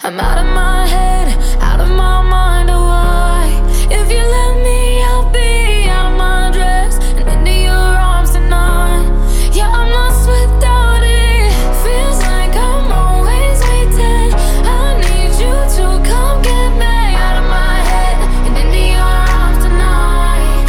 I'm out of my head, out of my mind, oh why? If you let me, I'll be out of my dress and into your arms tonight. Yeah, I'm lost without it. Feels like I'm always waiting. I need you to come get me out of my head and into your arms tonight.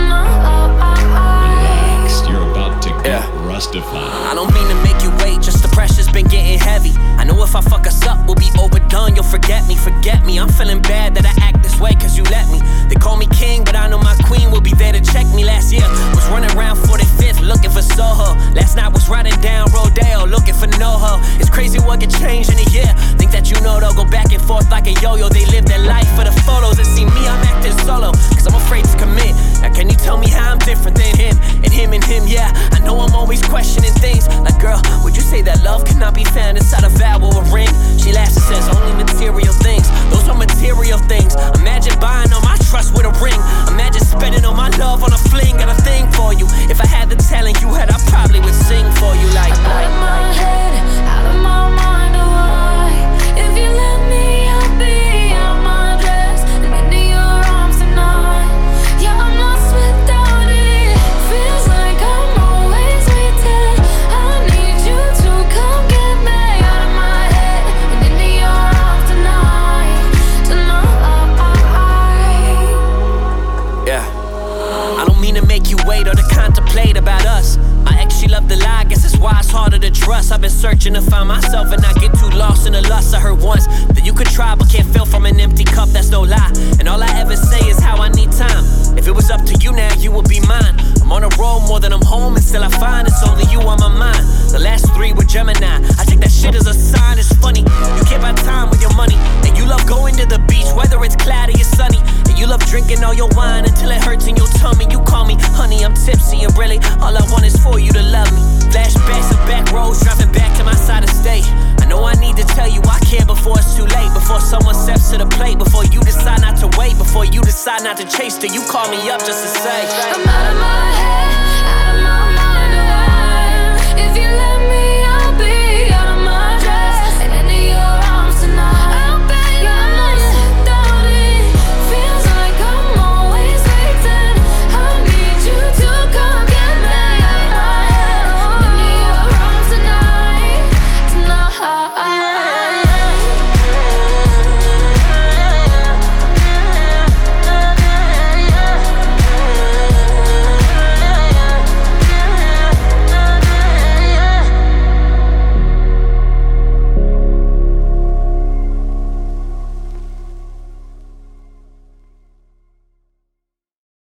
Next, you're about to get rustified. I don't mean to make you wait, just the pressure's been getting heavy. I know if I fuck us up, we'll be overdone. You'll forget me. I'm feeling bad that I act this way cause you let me. They call me king, but I know my queen will be there to check me. Last year, was running around 45th looking for Soho. Last night was riding down Rodeo looking for NoHo. It's crazy what can change in a year. Think that you know they'll go back and forth like a yo-yo. They live their life for the photos and see me, I'm acting solo cause I'm afraid to commit. Now can you tell me how I'm different than him? And him, yeah. I know I'm always questioning things. Like girl, would you say that love cannot be found inside a vow or a ring? She laughs and says only material things. Those are material things. Imagine buying all my trust with a ring. Imagine spending all my love on a fling. Got a thing for you. If I had the talent you had, I probably would sing for you like I'm out of my head, out of my mind, oh why? If you let me, I'll be out of my dress and into your arms tonight. Yeah, I'm lost without it. Feels like I'm always waiting. I need you to come get me out of my head and into your arms tonight. Yeah. I don't mean to make you wait or to contemplate about us. My ex, she loved to lie, I guess that's why it's harder to trust. I've been searching to find myself and not get too lost in the lust. I heard once that you could try but can't fill from an empty cup, that's no lie. And all I ever say is how I need time. If it was up to you now, you would be mine. I'm on a road more than I'm home and still I find it's only you on my mind. The last 3 were Gemini, I take that shit as a sign, it's funny. You can't buy time with your money. And you love going to the beach, whether it's cloudy or sunny. And you love drinking all your wine until it hurts in your tummy. You call me honey, I'm tipsy and really all I want is for you to love me. Flashbacks of back roads, driving back to my side of state. I know I need to tell you I care before it's too late. Before someone steps to the plate. Before you decide not to wait. Before you decide not to chase till you call me up just to say I'm out of my head,